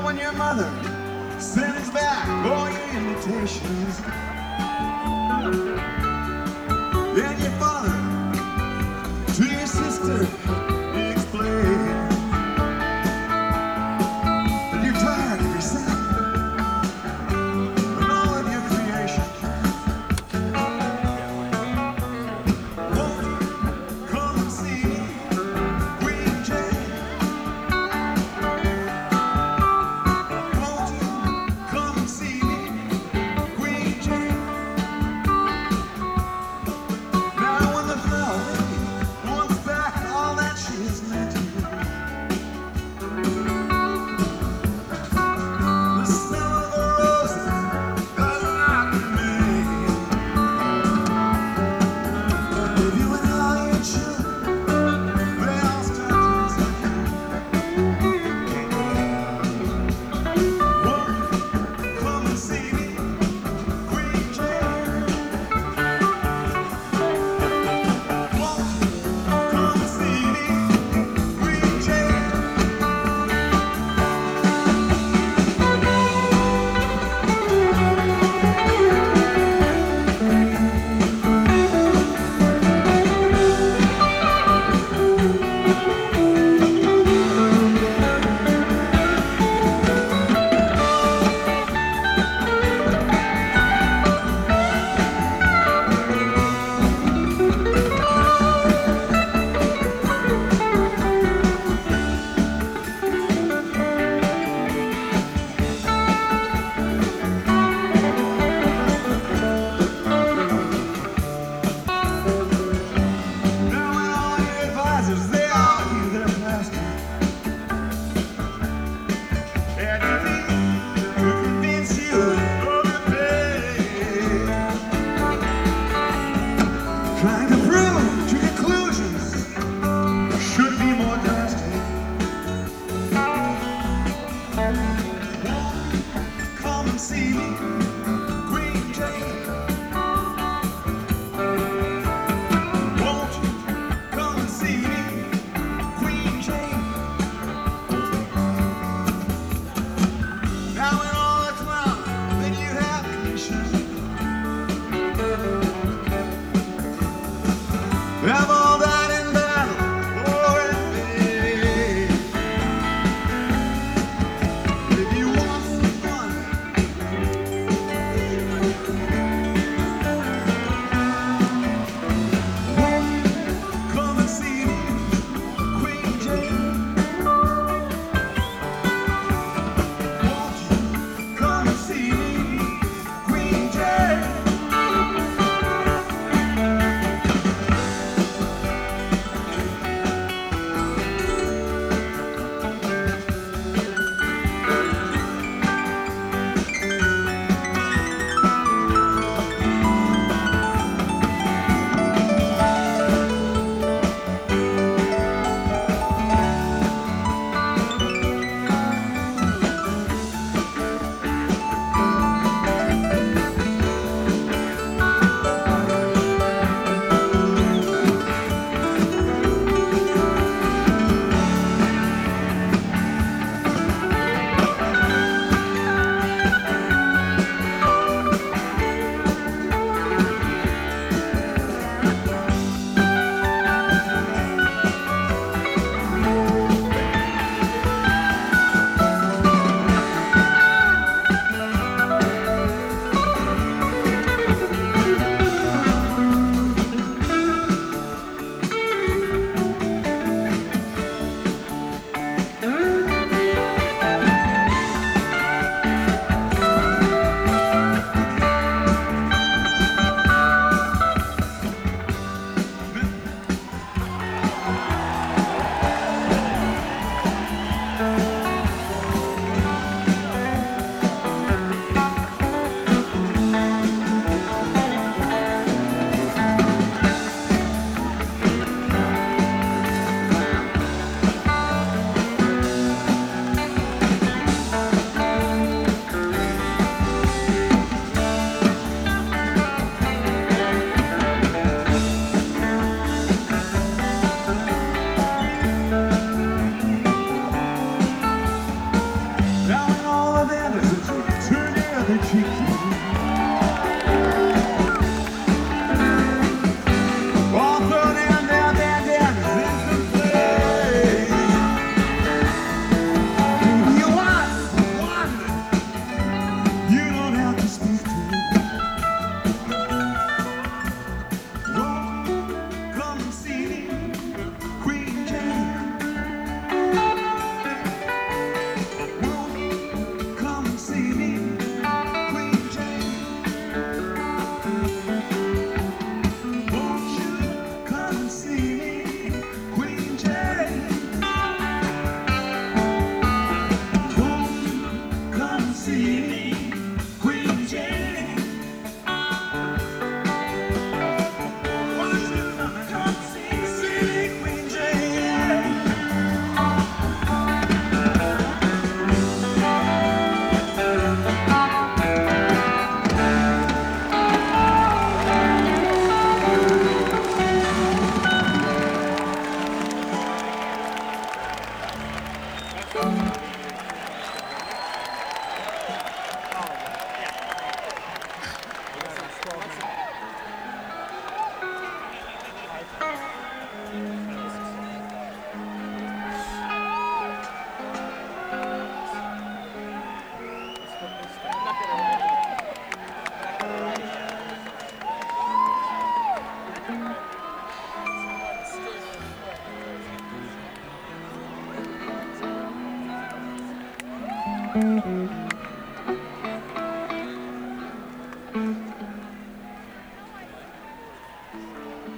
when your mother sends back all your invitations, and your father to your sister explain that you're tired of yourself and all of your creations. Won't you come and see Queen Jane? Won't you come and see Queen Jane? Now when the flower lady wants back all that she has meant to you, the smell of the roses does not remain. If you and all your children, they all start to disappear. Won't you come and see me, Queen Jane? Won't you come and see me, Queen Jane? Now when all your advisors, they all use their plastic, and you need to convince you of the pain, trying to prove to conclusions should be more drastic. Won't you come and see me, Queen Jane? Won't you come and see me, Queen Jane? Now when all that's wrong, then you have commission. Have all that in battle or in vain. If you want some fun, ceiling, Queen Jane. Won't you come see me, Queen Jane?